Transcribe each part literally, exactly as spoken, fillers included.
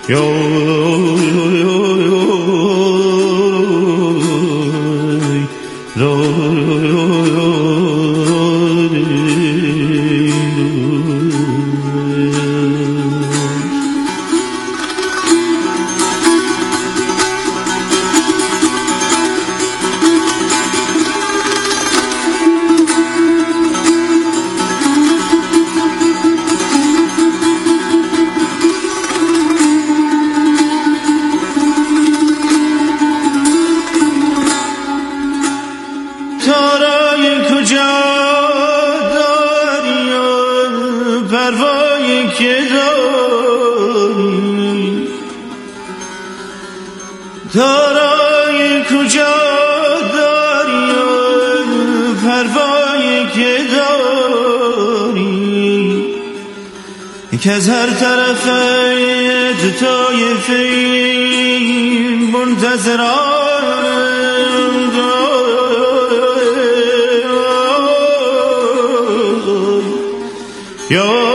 دارای کجا داری پروایی که داری که از هر طرف دو طایفه منتظران یا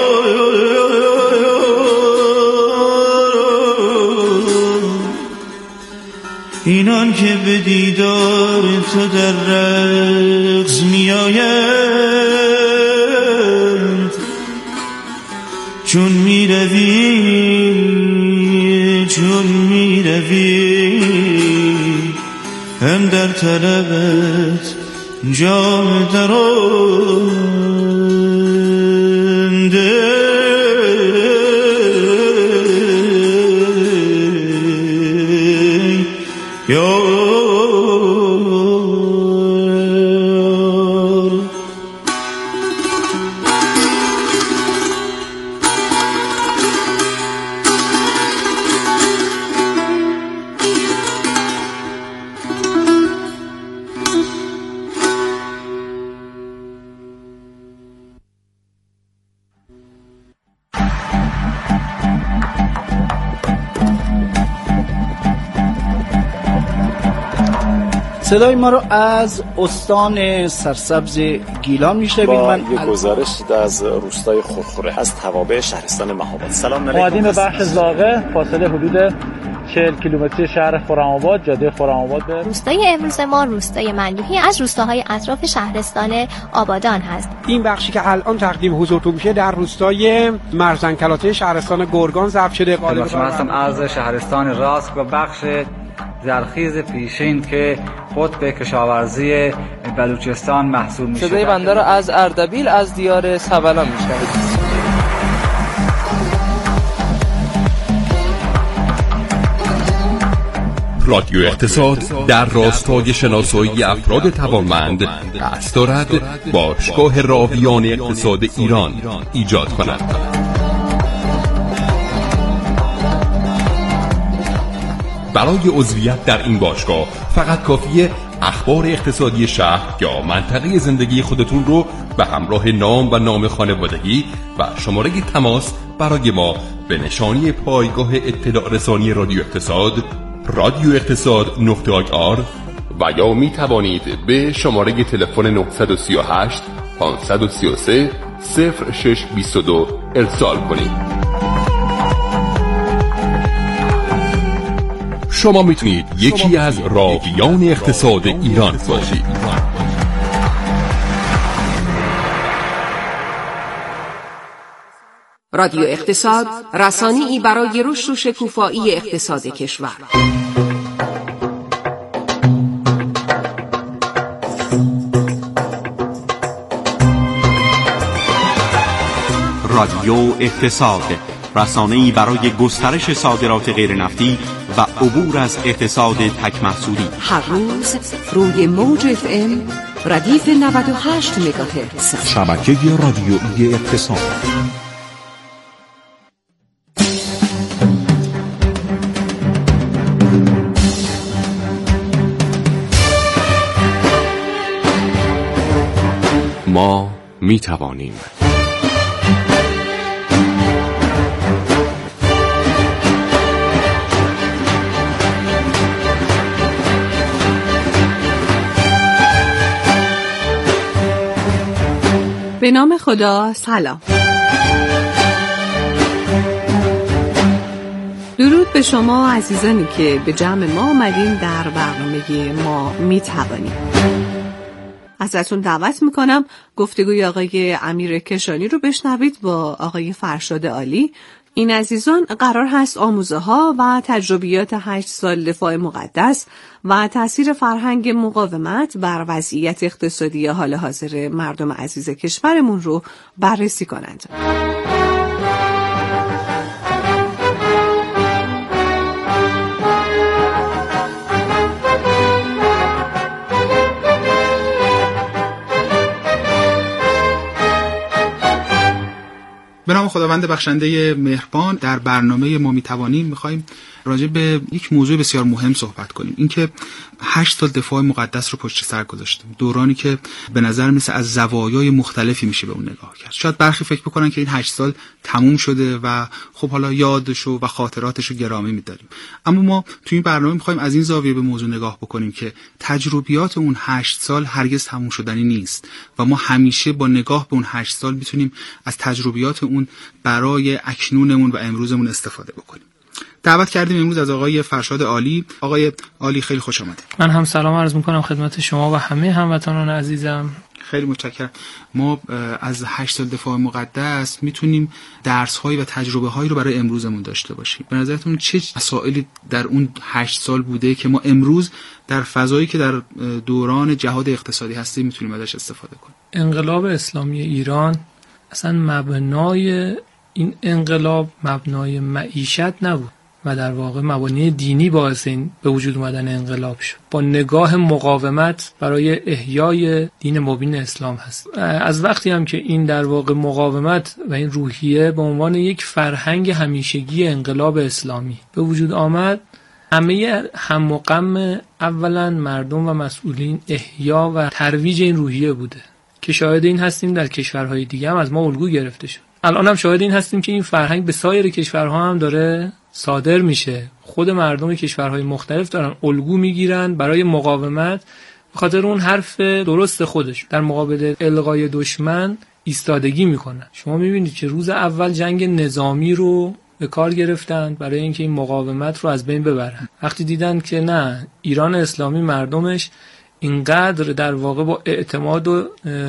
اینان که به دیدار تو در رقص می آیند چون می روی چون می روی هم در طلبت جام درانده صدای ما رو از استان سرسبز گیلان میشنوید. با من یه گزارش از روستای خورخوره از توابع شهرستان مهاباد. سلام علیکم. اومدیم به بخش زاغه، فاصله حدود چهل کیلومتری شهر خرم‌آباد، جاده خرم‌آباد به روستای امروز ما روستای مندوحی از روستاهای اطراف شهرستان آبادان هست. این بخشی که الان تقدیم حضورتون میشه در روستای مرزنکلاته شهرستان گرگان ضبط شده. من هستم از شهرستان راسک و بخش زرخیز پیشین که قطب کشاورزی بلوچستان محسوب میشه. صدای بنده را از اردبیل از دیار سبلان میشنوید. رادیو اقتصاد در راستای شناسایی افراد توانمند قصد دارد باشگاه راویان اقتصاد ایران ایجاد کند. برای عضویت در این باشگاه فقط کافیه اخبار اقتصادی شهر یا منطقه زندگی خودتون رو به همراه نام و نام خانوادگی و شماره تماس برای ما به نشانی پایگاه اطلاع رسانی رادیو اقتصاد رادیو اقتصاد نقطه آی آر و یا می توانید به شماره تلفن نه سه هشت پانصد و سی و سه صفر شش بیست و دو ارسال کنید. شما میتونید یکی از راویان اقتصاد ایران باشید. رادیو اقتصاد، رسانه‌ای برای رشد و شکوفایی اقتصاد کشور. رادیو اقتصاد، رسانه‌ای برای گسترش صادرات غیرنفتی و عبور از اقتصاد تک محصولی. هر روز روی موج اف ام ردیف نود و هشت مگاهرتز. شبکه رادیویی اقتصاد. ما می توانیم. به نام خدا. سلام. درود به شما عزیزانی که به جمع ما آمدین در برنامه ما میتوانیم. ازتون دعوت میکنم گفتگوی آقای امیر کشانی رو بشنوید با آقای فرشاد عالی. این عزیزان قرار هست آموزه ها و تجربیات هشت سال دفاع مقدس و تأثیر فرهنگ مقاومت بر وضعیت اقتصادی حال حاضر مردم عزیز کشورمون رو بررسی کنند. به نام خداوند بخشنده مهربان، در برنامه ما میتوانیم میخوایم راجع به یک موضوع بسیار مهم صحبت کنیم. اینکه هشت سال دفاع مقدس رو پشت سر گذاشتیم، دورانی که به نظر مثل از زوایای مختلفی میشه به اون نگاه کرد. شاید برخی فکر بکنن که این هشت سال تموم شده و خب حالا یادشو و خاطراتشو گرامی می‌داریم، اما ما توی این برنامه میخوایم از این زاویه به موضوع نگاه بکنیم که تجربیات اون هشت سال هرگز تموم شدنی نیست و ما همیشه با نگاه به اون هشت سال میتونیم از تجربیات اون برای اکنونمون و امروزمون استفاده بکنیم. دعوت کردیم امروز از آقای فرشاد عالی. آقای عالی خیلی خوش آمدید. من هم سلام عرض میکنم خدمت شما و همه هموطنان عزیزم. خیلی متشکرم. ما از هشت سال دفاع مقدس میتونیم درس‌هایی و تجربه‌هایی رو برای امروزمون داشته باشیم. به نظرتون چه مسائلی در اون هشت سال بوده که ما امروز در فضایی که در دوران جهاد اقتصادی هستیم میتونیم ازش استفاده کنیم؟ انقلاب اسلامی ایران اصلا مبنای این انقلاب مبنای معیشت نبود و در واقع مبانی دینی باعث این به وجود اومدن انقلاب شد. با نگاه مقاومت برای احیای دین مبین اسلام هست. از وقتی هم که این در واقع مقاومت و این روحیه به عنوان یک فرهنگ همیشگی انقلاب اسلامی به وجود آمد، همه هم و غم اولا مردم و مسئولین احیا و ترویج این روحیه بوده که شاهد این هستیم در کشورهای دیگه هم از ما الگو گرفته شد. الان هم شاهد این هستیم که این فرهنگ به سایر کشورها هم داره صادر میشه. خود مردم کشورهای مختلف دارن الگو میگیرن برای مقاومت به خاطر اون حرف درست خودش در مقابل الغای دشمن ایستادگی میکنن. شما میبینید که روز اول جنگ نظامی رو به کار گرفتن برای اینکه این مقاومت رو از بین ببرن. وقتی دیدن که نه، ایران اسلامی مردمش اینقدر در واقع با اعتماد و,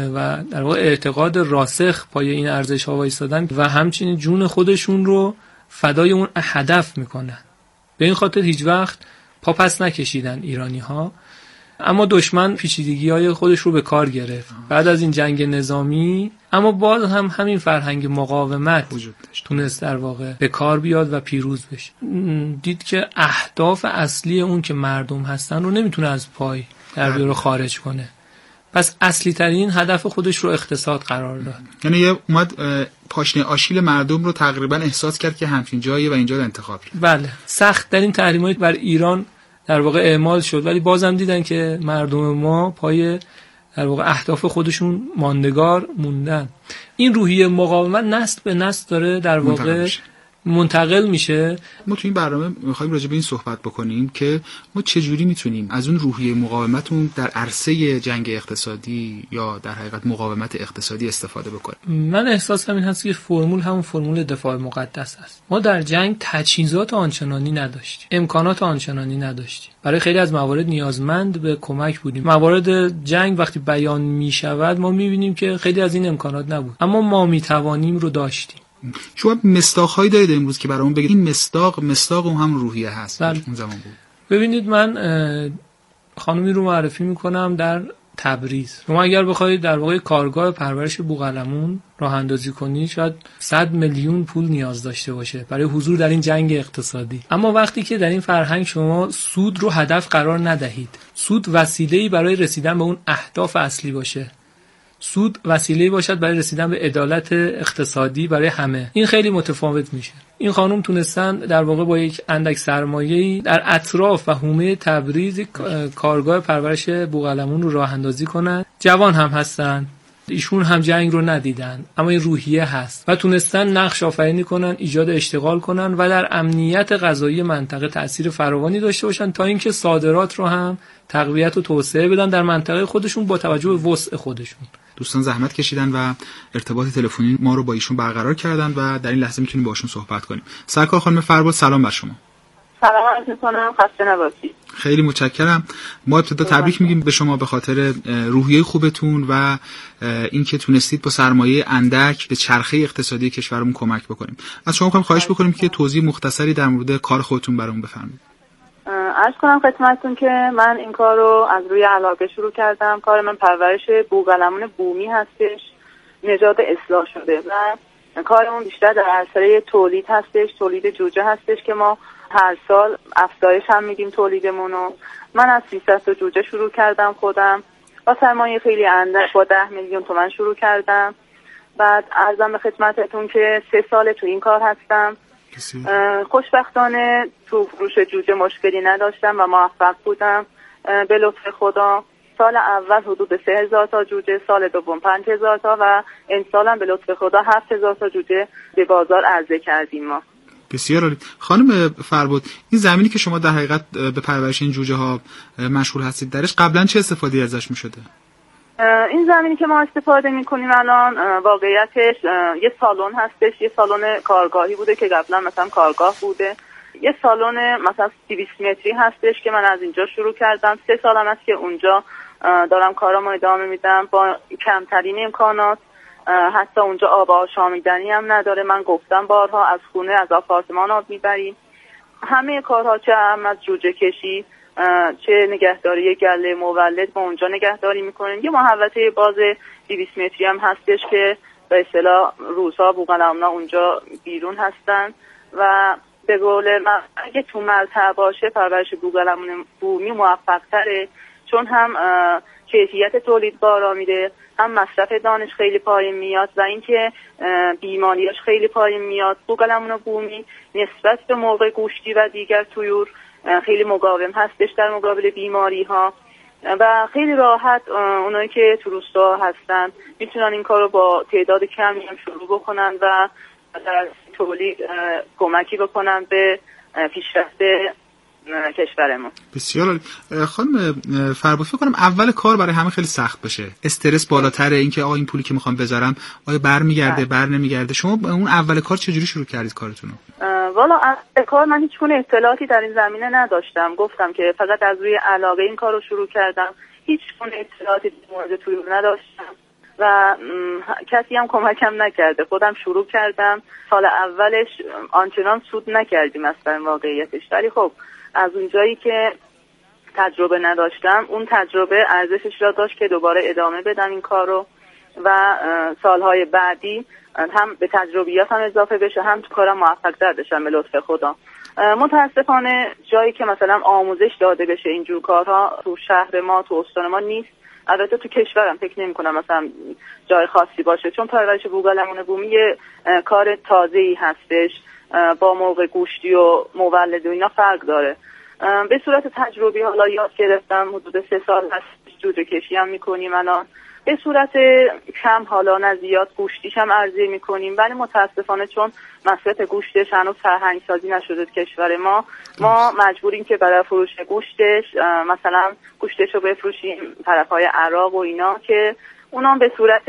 و در واقع اعتقاد راسخ پای این ارزش ها وایسادن و همچنین جون خودشون رو فدای اون هدف میکنن، به این خاطر هیچ وقت پا پس نکشیدن ایرانی ها. اما دشمن پیچیدگی های خودش رو به کار گرفت بعد از این جنگ نظامی، اما باز هم همین فرهنگ مقاومت تونست در واقع به کار بیاد و پیروز بشه. دید که اهداف اصلی اون که مردم هستن رو نمیتونه از پای در بیاره خارج کنه، پس اصلی ترین هدف خودش رو اقتصاد قرار داد. یعنی یه اومد پاشنه آشیل مردم رو تقریبا احساس کرد که همچین جایی و اینجا رو انتخاب کرد. بله، سخت در این تحریمات بر ایران در واقع اعمال شد، ولی بازم دیدن که مردم ما پای در واقع اهداف خودشون ماندگار موندن. این روحیه مقاومت نسل به نسل داره در واقع منتقل میشه. ما تو این برنامه میخوایم راجع به این صحبت بکنیم که ما چجوری میتونیم از اون روحیه مقاومتمون در عرصه جنگ اقتصادی یا در حقیقت مقاومت اقتصادی استفاده بکنیم. من احساسم این هست که فرمول همون فرمول دفاع مقدس است. ما در جنگ تجهیزات آنچنانی نداشتیم، امکانات آنچنانی نداشتیم، برای خیلی از موارد نیازمند به کمک بودیم. موارد جنگ وقتی بیان میشود ما میبینیم که خیلی از این امکانات نبود، اما ما میتوانیم رو داشتیم. شما مصداق‌هایی دارید امروز که برامون بگید این مصداق مصداق اون هم روحیه هست؟ بله. اون زمان بود. ببینید من خانومی رو معرفی میکنم در تبریز. شما اگر بخواید در واقع کارگاه پرورش بوقلمون راه اندازی کنید شاید صد میلیون پول نیاز داشته باشه برای حضور در این جنگ اقتصادی. اما وقتی که در این فرهنگ شما سود رو هدف قرار ندهید، سود وسیله‌ای برای رسیدن به اون اهداف اصلی باشه، سود وسیله‌ای باشد برای رسیدن به عدالت اقتصادی برای همه، این خیلی متفاوت میشه. این خانم تونستن در واقع با یک اندک سرمایه‌ای در اطراف و حومه تبریز کارگاه پرورش بوقلمون رو راه اندازی کنن. جوان هم هستن، ایشون هم جنگ رو ندیدن، اما این روحیه هست و تونستن نقش آفرینی کنن، ایجاد اشتغال کنن و در امنیت غذایی منطقه تأثیر فراوانی داشته باشن تا اینکه صادرات رو هم تقویت و توسعه بدن در منطقه خودشون با توجه به وسع خودشون. دوستان زحمت کشیدن و ارتباط تلفنی ما رو با ایشون برقرار کردن و در این لحظه میتونیم باشون صحبت کنیم. سرکار خانم فرباد سلام بر شما. سلام عرض می‌کنم، خسته نباشید. خیلی متشکرم. ما ابتدا تبریک میگیم به شما به خاطر روحیه خوبتون و اینکه تونستید با سرمایه اندک به چرخه اقتصادی کشورمون کمک بکنیم. از شما می‌خوایم خواهش بکنیم که توضیح مختصری در مورد کار خودتون برامون بفرمایید. عرض کنم خدمتتون که من این کار رو از روی علاقه شروع کردم. کار من پرورش بوقلمون بومی هستش، نژاد اصلاح شده و کارمون بیشتر در عرصه تولید هستش، تولید جوجه هستش که ما هر سال افزایش هم میدیم تولیدمونو. من از سیصد تا جوجه شروع کردم خودم با سرمایه خیلی اندک، با ده میلیون تومان شروع کردم. بعد عرضم به خدمتتون که سه سال تو این کار هستم. خوشبختانه تو فروش جوجه مشکلی نداشتم و موفق بودم به لطف خدا. سال اول حدود سه هزار تا جوجه، سال دوم پنج هزار تا و این سالم به لطف خدا هفت هزار تا جوجه به بازار عرضه کردیم ما. بسیار عالی. خانم فربود، این زمینی که شما در حقیقت به پرورش این جوجه ها مشغول هستید درش قبلا چه استفاده ازش می شده؟ این زمینی که ما استفاده میکنیم الان واقعیتش یه سالن هستش، یه سالن کارگاهی بوده که قبلا مثلا کارگاه بوده. یه سالن مثلا دویست متری هستش که من از اینجا شروع کردم. سه سالم است که اونجا دارم کارامو ادامه میدم با کمترین امکانات. حتی اونجا آب آشامیدنی هم نداره. من گفتم بارها از خونه از آپارتمان آب میبریم. همه کارها چه هم از جوجه کشی چه نگهداری گله مولد ما اونجا نگهداری میکنیم. یه محوطه باز دویست متری هم هستش که به اصطلاح روزها بوقلمونا اونجا بیرون هستن و به قول من اگه تو ملتع باشه پرورش بوقلمون بومی موفق تره، چون هم کیفیت تولید بالا میره، هم مصرف دانش خیلی پایین میاد و اینکه بیماریاش خیلی پایین میاد. بوقلمون بومی نسبت به مرغ گوشتی و دیگر طیور خیلی مقاوم هستش در مقابل بیماری ها و خیلی راحت اونایی که تو روستا هستن میتونن این کارو با تعداد کمی هم شروع بکنن و در تولید کمکی بکنن به پیشرفت کشورمون. بسیار عالی. خانم فربود، فکر کنم اول کار برای همه خیلی سخت بشه، استرس بالاتره، اینکه آقا این پولی که میخوام بذارم آیا برمیگرده بر نمیگرده. شما اون اول کار چجوری شروع کردید کارتون رو؟ والا اول کار من هیچ گونه اطلاعاتی در این زمینه نداشتم. گفتم که فقط از روی علاقه این کار رو شروع کردم. هیچ گونه اطلاعاتی در مورد طیور نداشتم و کسی هم کمکم نکرده. خودم شروع کردم. سال اولش آنچنان سود نکردیم اصلا واقعیتش، ولی خب از اونجایی که تجربه نداشتم اون تجربه ارزشش را داشت که دوباره ادامه بدم این کار رو و سالهای بعدی هم به تجربیاتم اضافه بشه هم تو کارم موفق تر بشم به لطف خدا. متاسفانه جایی که مثلا آموزش داده بشه اینجور کارها تو شهر ما تو استان ما نیست. البته تو کشورم فکر نمی کنم مثلا جای خاصی باشه، چون پرورش بوقلمون بومی یه کار تازه‌ای هستش، با مرغ گوشتی و مولد و اینا فرق داره. به صورت تجربی حالا یاد گرفتم، حدود سه سال هست جوجه کشی هم میکنیم الان به صورت کم، حالا نه زیاد. گوشتیش هم عرضه میکنیم ولی متاسفانه چون مصرف گوشتش هنوز فرهنگ سازی نشده کشور ما، ما مجبوریم که برای فروش گوشتش مثلا گوشتش رو بفروشیم طرفای عراق و اینا که اونام به صورت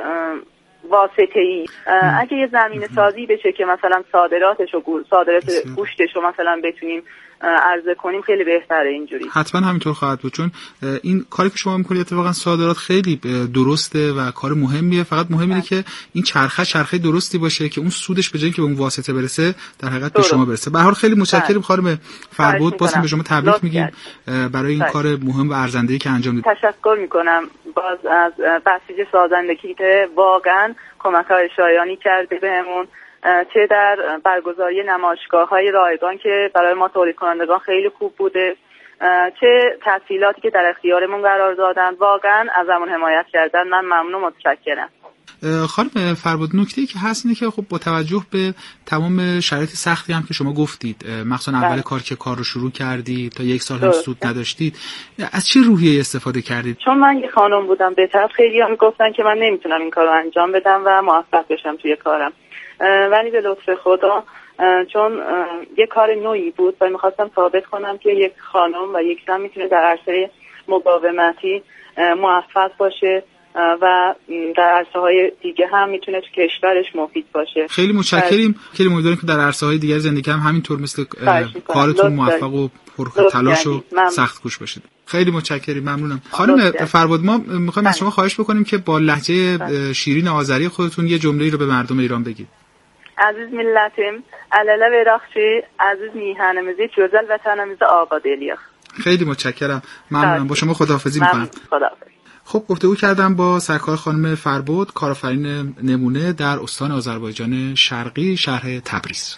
واسطه‌ای. اگه یه زمین سازی بشه که مثلا صادراتش و صادرات گوشتش رو مثلا بتونیم عرضه کنیم خیلی بهتره اینجوری. حتما همینطور خواهد بود، چون این کاری که شما میکنید اتفاقا صادرات خیلی درسته و کار مهمیه. فقط مهم اینه که این چرخه چرخه درستی باشه که اون سودش به جای که به اون واسطه برسه در حقیقت به شما برسه. به هر حال خیلی متشکرم خانم فربود، بازم به شما تبریک میگیم برای این کار مهم و ارزنده‌ای که انجام دادید. تشکر میکنم باز از بسیج سازندگی که واقعا کمک‌های شایانی کرده بهمون، چه در برگزاری نمایشگاه‌های رایگان که برای ما تولید کنندگان خیلی خوب بوده، چه تسهیلاتی که در اختیارمون قرار دادن. واقعا ازمون حمایت کردن. من ممنون و متشکرم. خانم فربود، نکته‌ای که هست اینه که خب با توجه به تمام شرایط سختی هم که شما گفتید، مخصوصا اول کار که کار رو شروع کردید تا یک سال هم سود نداشتید، از چه روحیه استفاده کردید؟ چون من یه خانم بودم به طرف خیلی هم گفتن که من نمیتونم این کار رو انجام بدم و موفق بشم توی کارم، ولی به لطف خدا چون یه کار نوعی بود و میخواستم ثابت کنم که یک خانم و یک زن میتونه در عرصه مقاومتی موفق باشه و در عرصه‌های دیگه هم میتونه تو کشورش مفید باشه. خیلی متشکریم. خیلی امیدواریم که در عرصه‌های دیگر زندگی هم همینطور مثل کارتون موفق و پر تلاش و سخت کوش باشید. خیلی متشکریم. ممنونم. خانم فرباد، ما می‌خوایم از شما خواهش بکنیم که با لهجه شیرین آذری خودتون یه جمله‌ای رو به مردم ایران بگید. عزیز ملتم، علله وراخچی، عزیز میهنمیزی، جزل وطنمیز آقادلیخ. خیلی متشکرم. ممنونم. با شما خداحافظی می‌کنم. خداحافظ. خب گفتگو کردم با سرکار خانم فرباد، کارآفرین نمونه در استان آذربایجان شرقی، شهر تبریز.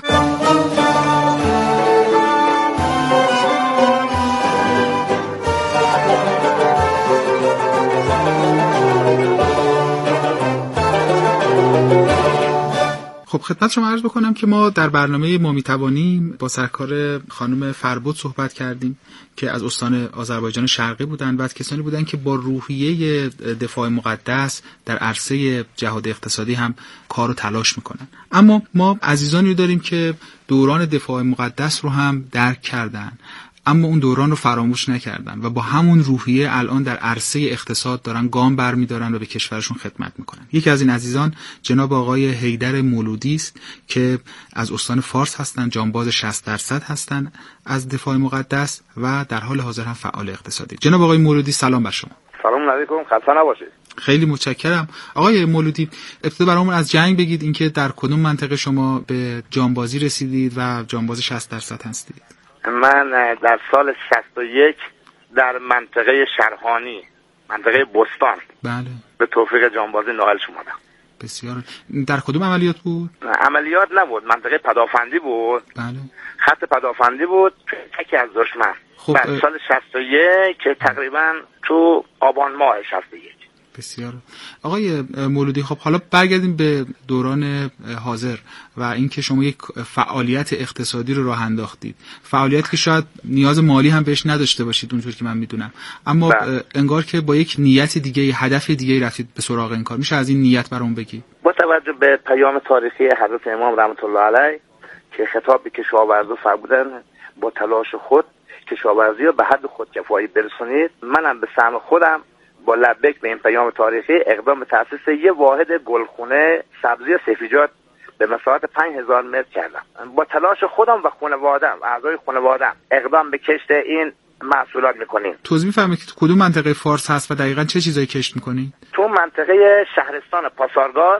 خب خدمت شما عرض بکنم که ما در برنامه ما میتوانیم با سرکار خانم فرباد صحبت کردیم که از استان آذربایجان شرقی بودن و از کسانی بودن که با روحیه دفاع مقدس در عرصه جهاد اقتصادی هم کار و تلاش میکنن. اما ما عزیزانی رو داریم که دوران دفاع مقدس رو هم درک کردن، اما اون دوران رو فراموش نکردن و با همون روحیه الان در عرصه اقتصاد دارن گام برمی‌دارن و به کشورشون خدمت میکنن. یکی از این عزیزان جناب آقای حیدر مولودی است که از استان فارس هستن، جانباز شصت درصد هستن از دفاع مقدس و در حال حاضر هم فعال اقتصادی. جناب آقای مولودی سلام بر شما. سلام علیکم، خسته نباشید. خیلی متشکرم. آقای مولودی، ابتدا برامون از جنگ بگید، اینکه در کدوم منطقه شما به جانبازی رسیدید و جانباز شصت درصد هستید؟ من در سال شصت و یک در منطقه شرحانی، منطقه بستان، بله، به توفیق جانبازی نائل شدم. بسیار. در کدوم عملیات بود؟ عملیات نبود، منطقه پدافندی بود. بله. خط پدافندی بود تکی از دشمن. خب بعد سال شصت و یک که تقریبا تو آبان ماه شصت و یک. بسیار. آقای مولودی، خب حالا برگردیم به دوران حاضر و اینکه شما یک فعالیت اقتصادی رو راه انداختید، فعالیت که شاید نیاز مالی هم بهش نداشته باشید اونجور که من میدونم، اما بله. انگار که با یک نیت دیگه، هدف دیگه رفتید به سراغ این کار. میشه از این نیت برام بگید؟ با توجه به پیام تاریخی حضرت امام رحمت الله علیه که خطاب به کشاورزا فرمودن با تلاش خود کشاورزی رو به حد خودکفایی برسونید، منم به سهم خودم با لبک به این پیام تاریخی اقدام به تأسیس یه واحد گلخونه سبزی و سبزیجات به مساحت پنج هزار متر کردم. با تلاش خودم و خانواده‌ام، اعضای خانواده‌ام اقدام به کشت این محصولات میکنیم. توضیح می‌فرمایید که کدوم منطقه فارس هست و دقیقاً چه چیزایی کشت میکنید؟ تو منطقه شهرستان پاسارگاد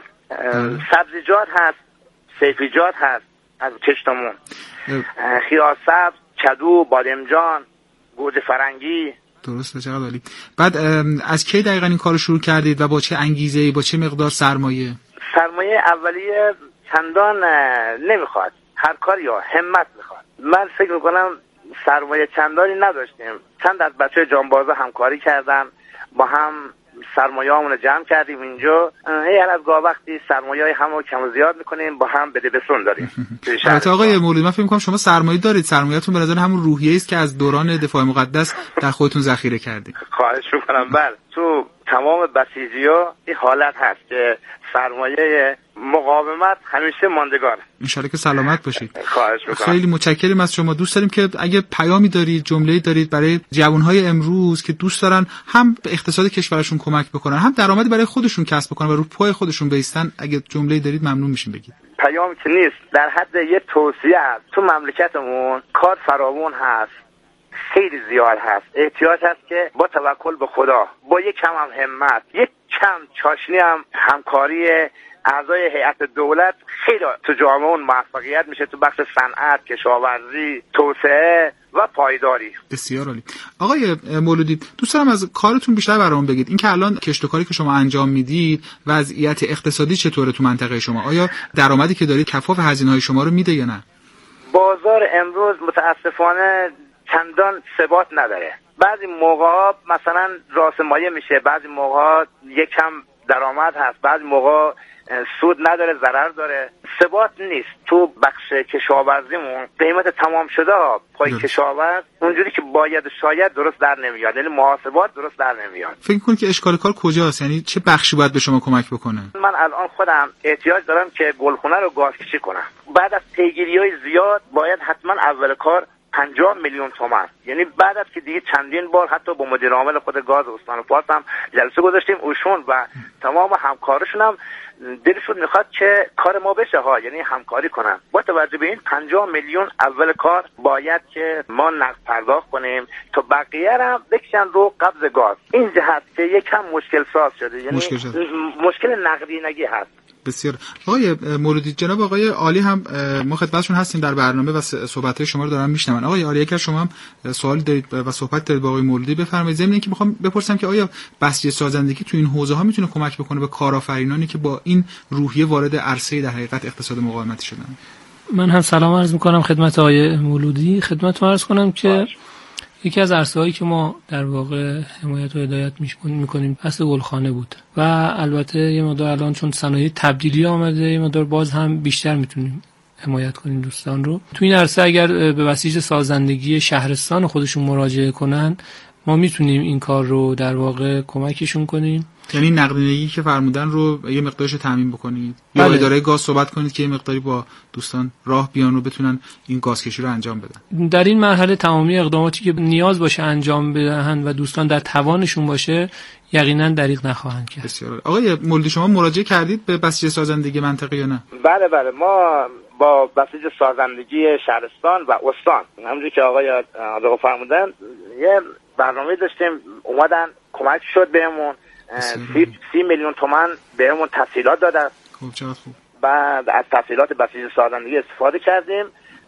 سبزیجات هست، سبزیجات هست از کشتمون، خیار سبز، کدو، بادمجان، گوجه فرنگی. درسته، چقدر عالی. بعد از کی دقیقاً این کارو شروع کردید و با چه انگیزه‌ای، با چه مقدار سرمایه؟ سرمایه اولیه چندان نمیخواد، هر کاری یا همت میخواد. من فکر میکنم سرمایه چندانی نداشتیم. چند از بچه جانبازا همکاری کردن، با هم سرمایه همون رو جمع کردیم اینجا. هر از گاه وقتی سرمایه های همو کم و زیاد میکنیم، با هم بده بسون داریم. البته آقای مولودی، من فکر میکنم شما سرمایه دارید، سرمایه‌تون به نظر همون روحیه است که از دوران دفاع مقدس در خودتون ذخیره کردید. خواهش میکنم. بله، تو تمام بسیجی‌ها این حالت هست که سرمایه مقاومت همیشه ماندگار. ان شاءالله که سلامت باشید. خواهش میکنم. خیلی متشکرم از شما. دوست داریم که اگه پیامی دارید، جمله‌ای دارید برای جوانهای امروز که دوست دارن هم به اقتصاد کشورشون کمک بکنن، هم درآمدی برای خودشون کسب بکنن و رو پای خودشون بایستن، اگه جمله‌ای دارید ممنون میشیم بگید. پیام که نیست، در حد یه توصیه است. تو مملکتمون کار فراوان هست، خیلی زیاد هست. احتیاج هست که با توکل به خدا، با یک کم هم همت، یک کم چاشنی هم همکاری اعضای هیئت دولت، خیلی تو جامعه موفقیت میشه تو بخش صنعت، کشاورزی، توسعه و پایداری. بسیار عالی. آقای مولودی، دوست دارم از کارتون بیشتر برام بگید. این که الان کشت و کاری که شما انجام میدید، وضعیت اقتصادی چطوره تو منطقه شما؟ آیا درآمدی که دارید کفاف هزینه‌های شما رو میده یا نه؟ بازار امروز متاسفانه چندان ثبات نداره. بعضی موقع‌ها مثلا راسمایه میشه، بعضی موقع‌ها یکم درآمد هست، بعضی موقع سود نداره، ضرر داره. ثبات نیست. تو بخش کشاورزیمون قیمت تمام شده پای ده. کشاورز اونجوری که باید شاید درست در نمیاد، یعنی محاسبات درست در نمیاد. فکر می‌کنید که اشکال کار کجاست؟ یعنی چه بخشی باید به شما کمک بکنه؟ من الان خودم احتیاج دارم که گلخونه رو گازکشی کنم. بعد از پیگیری‌های زیاد باید حتما اول کار پنجاه میلیون تومان. یعنی بعد از که دیگه چندین بار حتی با مدیر عامل خود گاز استان فارس هم جلسه گذاشتیم، اوشون و تمام همکارشون هم دلشون میخواد که کار ما بشه ها، یعنی همکاری کنن. با توجه به این پنجاه میلیون اول کار باید که ما نقد پرداخت کنیم تا بقیه هم بکشن رو قبض گاز. این جهت که یکم مشکل ساز شده، یعنی مشکل, مشکل نقدینگی هست. بسیار. آقای مولودی، جناب آقای عالی هم ما خدمتشون هستیم در برنامه و صحبت‌های شما رو دارن میشنون. آقای عالی، اگر شما هم سوال دارید و صحبت دارید با آقای مولودی بفرمایید. ضمن اینکه میخوام بپرسم که آیا بسیج سازندگی تو این حوزه ها میتونه کمک بکنه به کارآفرینانی که با این روحیه وارد عرصه در حقیقت اقتصاد مقاومتی شدن؟ من هم سلام عرض میکنم خدمت آقای مولودی. خدمتتون عرض کنم که یکی از عرصه‌هایی که ما در واقع حمایت و هدایت می‌کنیم بحث گلخانه بود و البته یه مقدار الان چون صنایع تبدیلی آمده یه مقدار باز هم بیشتر میتونیم حمایت کنیم دوستان رو. تو این عرصه اگر به بسیج سازندگی شهرستان خودشون مراجعه کنن ما میتونیم این کار رو در واقع کمکشون کنیم. یعنی نقدینگی که فرمودن رو یه مقدارش رو تامین بکنید یا بله. اداره گاز صحبت کنید که یه مقداری با دوستان راه بیان و بتونن این گازکشی رو انجام بدن. در این مرحله تمامی اقداماتی که نیاز باشه انجام بدهند و دوستان در توانشون باشه یقینا دریغ نخواهند کرد. بسیار. آقای مولودی، شما مراجعه کردید به بسیج سازندگی منطقه یا نه؟ بله بله، ما با بسیج سازندگی شهرستان و استان همونجوری که آقای آقا فرمودن یه برنامه داشتیم، اومدن کمک شد بهمون سی, سی میلیون تومان بهمون تسهیلات دادن. خوب، چقدر خوب. بعد از تسهیلات بسیج سازندگی استفاده کردیم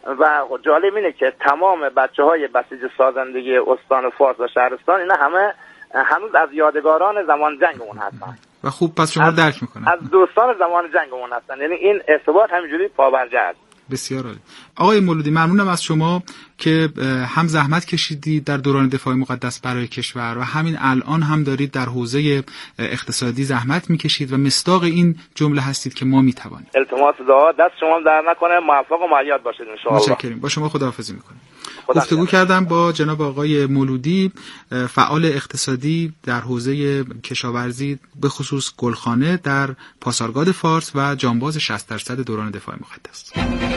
و جالب اینه که تمام بچه‌های بسیج سازندگی استان فارس و شهرستان اینا همه هنوز از یادگاران زمان جنگمون هستن و خوب پس شما درک میکنن، از دوستان زمان جنگمون هستن، یعنی این ارتباط همینجوری پابرجا است. بسیار عالی. آقای مولودی، ممنونم از شما که هم زحمت کشیدید در دوران دفاع مقدس برای کشور و همین الان هم دارید در حوزه اقتصادی زحمت میکشید و مصداق این جمله هستید که ما میتوانیم. التماس دعا دست شما در نکنه، موفق و مؤید باشید ان شاء الله. متشکریم. با شما خداحافظی میکنیم. گفتگو کردم با جناب آقای مولودی، فعال اقتصادی در حوزه کشاورزی به خصوص گلخانه در پاسارگاد فارس و جانباز شصت درصد دوران دفاع مقدس.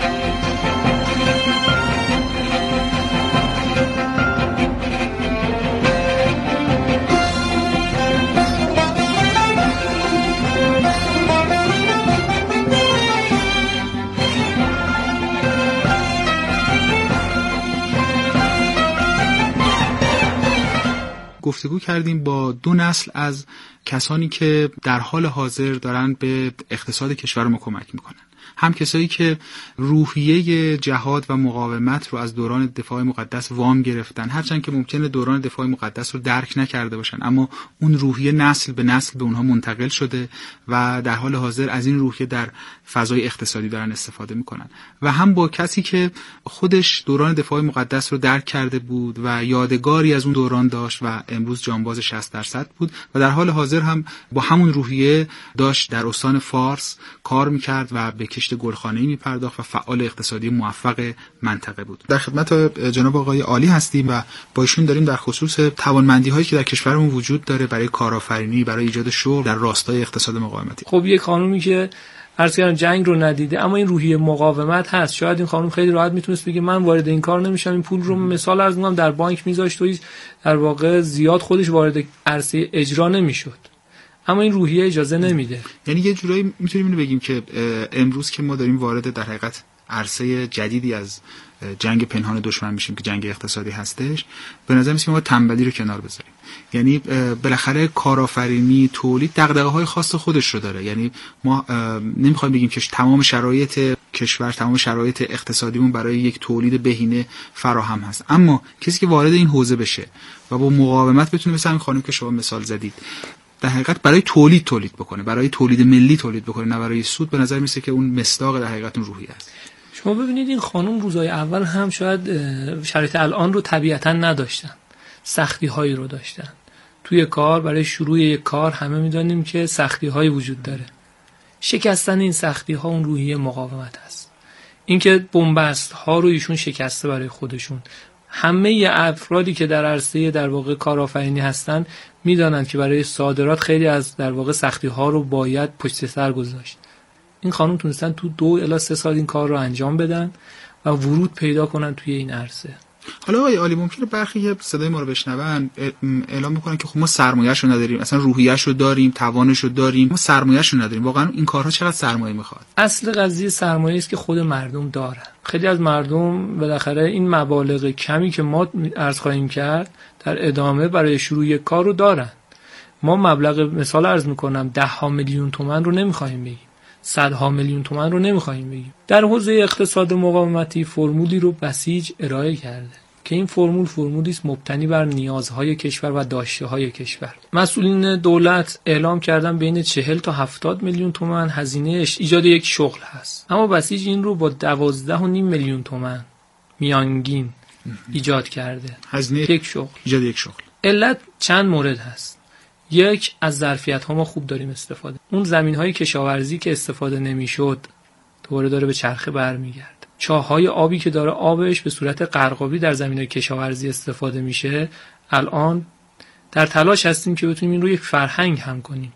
گفتگو کردیم با دو نسل از کسانی که در حال حاضر دارن به اقتصاد کشور ما کمک میکنن. هم کسایی که روحیه جهاد و مقاومت رو از دوران دفاع مقدس وام گرفتن، هرچند که ممکنه دوران دفاع مقدس رو درک نکرده باشن، اما اون روحیه نسل به نسل به اونها منتقل شده و در حال حاضر از این روحیه در فضای اقتصادی دارن استفاده میکنن. و هم با کسی که خودش دوران دفاع مقدس رو درک کرده بود و یادگاری از اون دوران داشت و امروز جانباز شصت درصد بود و در حال حاضر هم با همون روحیه داشت در استان فارس کار میکرد و به کشت گلخانه‌ای میپرداخت و فعال اقتصادی موفق منطقه بود. در خدمت جناب آقای عالی هستیم و با ایشون داریم در خصوص توانمندی‌هایی که در کشورمون وجود داره برای کارآفرینی، برای ایجاد شغل در راستای اقتصاد مقاومتی. خب یک خانومی که عرض کردم جنگ رو ندیده اما این روحیه مقاومت هست، شاید این خانم خیلی راحت میتونست بگه من وارد این کار نمیشم، این پول رو مثال عرض می‌کنم در بانک میذاشت و در واقع زیاد خودش وارد عرصه اجرا نمیشد. اما این روحیه اجازه نمیده. یعنی یه جورایی میتونیم اینو بگیم که امروز که ما داریم وارد در حقیقت عرصه جدیدی از جنگ پنهان دشمن میشیم که جنگ اقتصادی هستش، به نظر میاد ما تنبلی رو کنار بذاریم. یعنی بالاخره کارآفرینی، تولید دغدغه‌های خاص خودش رو داره. یعنی ما نمیخوایم بگیم که تمام شرایط کشور، تمام شرایط اقتصادیمون برای یک تولید بهینه فراهم هست، اما کسی که وارد این حوزه بشه و با مقاومت بتونه مثلا خانم که شما مثال زدید در حقیقت برای تولید تولید بکنه، برای تولید ملی تولید بکنه، نه برای سود، به نظر میسه که اون مصداق در حقیقت اون روحیه است. شما ببینید این خانم روزهای اول هم شاید شرایط الان رو طبیعتا نداشتن، سختی هایی رو داشتن توی کار. برای شروع یک کار همه میدانیم که سختی هایی وجود داره. شکستن این سختی ها اون روحیه مقاومت هست. اینکه بنبست ها رو ایشون شکسته برای خودشون. همه افرادی که در عرصه در واقع کارآفرینی هستن میدانند که برای صادرات خیلی از در واقع سختی ها رو باید پشت سر گذاشت. این خانم تونستن تو دو الی سه سال این کار رو انجام بدن و ورود پیدا کنن توی این عرصه. حالا آقای عالی ممکنه برخی که صدای ما رو بشنون اعلام میکنن که خب ما سرمایه‌شو نداریم، اصلا روحیه‌شو داریم، توانشو داریم، ما سرمایه‌شو نداریم. واقعا این کارها چقدر سرمایه میخواد؟ اصل قضیه سرمایه است که خود مردم دارن. خیلی از مردم بالاخره این مبالغ کمی که ما عرض خواهیم کرد در ادامه برای شروع یک کار رو دارن. ما مبلغ مثال عرض میکنم ده ها میلیون تومان رو نمیخوایم بگیم، صدها میلیون تومان رو نمیخوایم بگیم. در حوزه اقتصاد مقاومتی فرمولی رو بسیج ارائه کرده که این فرمول فرمولی است مبتنی بر نیازهای کشور و داشته‌های کشور. مسئولین دولت اعلام کردن بین چهل تا هفتاد میلیون تومان هزینه ایجاد یک شغل هست، اما بسیج این رو با دوازده و نیم میلیون تومان میانگین ایجاد کرده. هزینه یک شغل، ایجاد یک شغل. علت چند مورد هست. یک، از ظرفیت ها ما خوب داریم استفاده. اون زمین های کشاورزی که استفاده نمیشد دوباره داره به چرخه برمیگرده. چاهای آبی که داره آبش به صورت قرقابی در زمین های کشاورزی استفاده میشه، الان در تلاش هستیم که بتونیم این رو یک فرهنگ هم کنیم.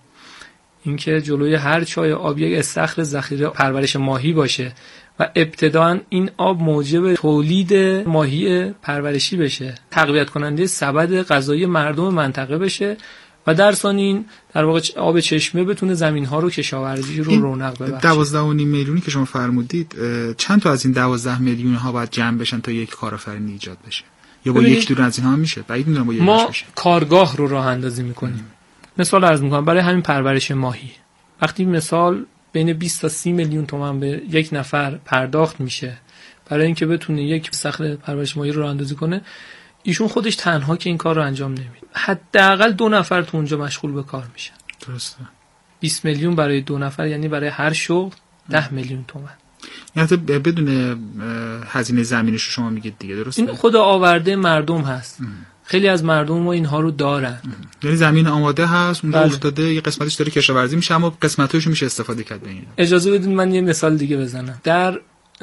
اینکه جلوی هر چای آبی یک استخر ذخیره پرورش ماهی باشه و ابتداً این آب موجب تولید ماهی پرورشی بشه، تقویت کننده سبد غذایی مردم منطقه بشه و در ثانی این در واقع آب چشمه بتونه زمین‌ها رو کشاورزی رو رونق ببخشه. دوازده و نیم میلیونی که شما فرمودید، چند تا از این دوازده میلیون ها باید جمع بشن تا یک کارآفرینی ایجاد بشه؟ یا با یک دونه از اینها میشه؟ بعید میدونم با یک ما بشه. کارگاه رو راه اندازی میکنیم. مثال عرض میکنم برای همین پرورش ماهی. وقتی مثال بین بیست تا سی میلیون تومان به یک نفر پرداخت میشه برای اینکه بتونه یک استخر پرورش ماهی رو راه اندازی کنه، ایشون خودش تنها که این کار رو انجام نمیده. حداقل دو نفر تو اونجا مشغول به کار میشن. درسته. بیست میلیون برای دو نفر یعنی برای هر شغل ده میلیون تومان. یعنی بدون هزینه زمینش رو شما میگید دیگه، درسته؟ این خود آورده مردم هست. ام. خیلی از مردم ما اینها رو دارن. یعنی زمین آماده هست، اونجا افتاده، یه قسمتش داره کشاورزی میشه اما قسمتاشو میشه استفاده کرد. به این اجازه بدید من یه مثال دیگه بزنم. در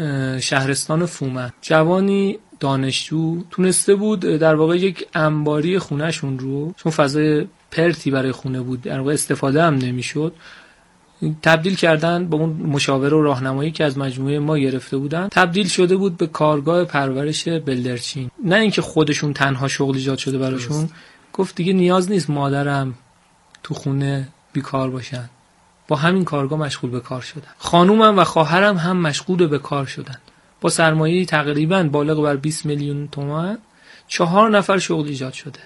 شهرستان فومن جوانی دانشجو تونسته بود در واقع یک انباری خونهشون رو، چون فضای پرتی برای خونه بود در واقع استفاده هم نمیشد، تبدیل کردن با اون مشاوره و راهنمایی که از مجموعه ما گرفته بودن، تبدیل شده بود به کارگاه پرورش بلدرچین. نه اینکه خودشون تنها شغل ایجاد شده براشون، گفت دیگه نیاز نیست مادرم تو خونه بیکار باشن، با همین کارگاه مشغول به کار شدن. خانومم و خواهرم هم مشغول به کار شدن. با سرمایه تقریباً بالغ بر بیست میلیون تومان چهار نفر شغل ایجاد شده.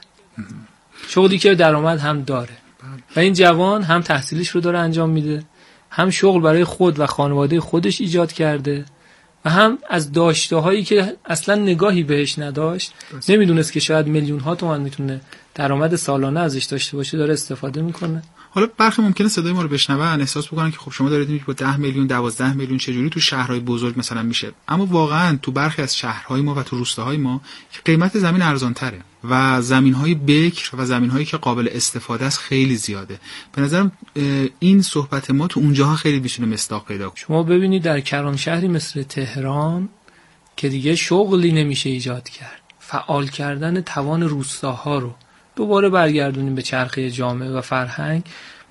شغلی که درآمد هم داره و این جوان هم تحصیلش رو داره انجام میده، هم شغل برای خود و خانواده خودش ایجاد کرده و هم از داشته هایی که اصلا نگاهی بهش نداشت، نمیدونست که شاید میلیون ها تومان میتونه درآمد سالانه ازش داشته باشه، داره استفاده میکنه. حالا برخی ممکنه صدای ما رو بشنون احساس بکنن که خب شما دارید میگید با ده میلیون دوازده میلیون چجوری تو شهرهای بزرگ مثلا میشه، اما واقعا تو برخی از شهرهای ما و تو روستاهای ما قیمت زمین ارزان تره و زمینهای بکر و زمینهایی که قابل استفاده است خیلی زیاده. به نظرم این صحبت ما تو اونجاها خیلی میتونه مصداق پیدا کنه. شما ببینید در کران شهری مثل تهران که دیگه شغلی نمیشه ایجاد کرد، فعال کردن توان روستاها رو دوباره برگردونیم به چرخه جامعه و فرهنگ،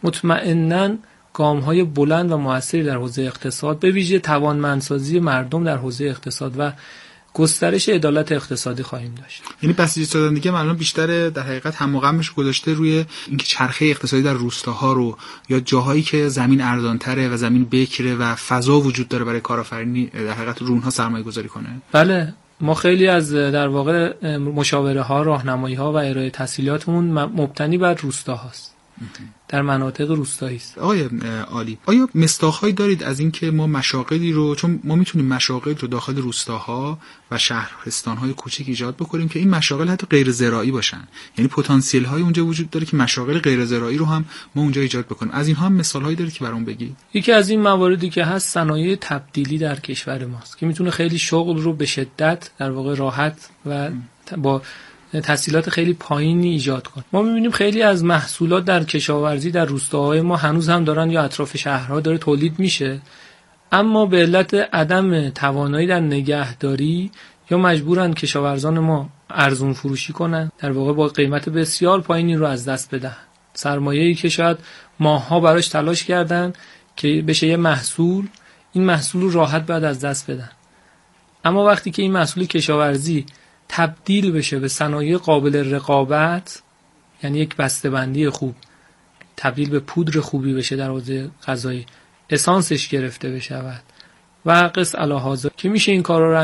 مطمئناً گام‌های بلند و موثری در حوزه اقتصاد، به ویژه توانمندسازی مردم در حوزه اقتصاد و گسترش عدالت اقتصادی خواهیم داشت. یعنی بسیج شدن دیگه معلومه بیشتر در حقیقت هم و غمش گذاشته روی اینکه چرخه اقتصادی در روستاها رو یا جاهایی که زمین ارزان‌تره و زمین بکره و فضا وجود داره برای کارآفرینی در حقیقت رو اونها سرمایه‌گذاری کنه. بله، ما خیلی از در واقع مشاوره ها، راهنمایی ها و ارائه تسهیلاتمون مبتنی بر روستاهاست. در مناطق روستایی است. آقای عالی، آیا مصداق‌هایی دارید از اینکه ما مشاغلی رو، چون ما میتونیم مشاغل رو داخل روستاها و شهرستان‌های کوچیک ایجاد بکنیم که این مشاغل حتی غیر زراعی باشن، یعنی پتانسیل‌های اونجا وجود داره که مشاغل غیر زراعی رو هم ما اونجا ایجاد بکنیم. از اینها هم مثال‌هایی دارید که برام بگید؟ یکی از این مواردی که هست صنایع تبدیلی در کشور ماست که میتونه خیلی شغل رو به شدت در واقع راحت و با تسهیلات خیلی پایینی ایجاد کنه. ما می‌بینیم خیلی از محصولات در کشاورزی در روستاهای ما هنوز هم دارن یا اطراف شهرها داره تولید میشه، اما به علت عدم توانایی در نگهداری یا مجبورن کشاورزان ما ارزون فروشی کنن، در واقع با قیمت بسیار پایینی رو از دست بدن. سرمایه‌ای که شاید ماه‌ها براش تلاش کردن که بشه یه محصول، این محصول رو راحت بعد از دست بدن. اما وقتی که این محصول کشاورزی تبدیل بشه به صنایع قابل رقابت، یعنی یک بسته‌بندی خوب تبدیل به پودر خوبی بشه در حوزه غذایی، اسانسش گرفته بشه و قس علی هذا که میشه این کارا رو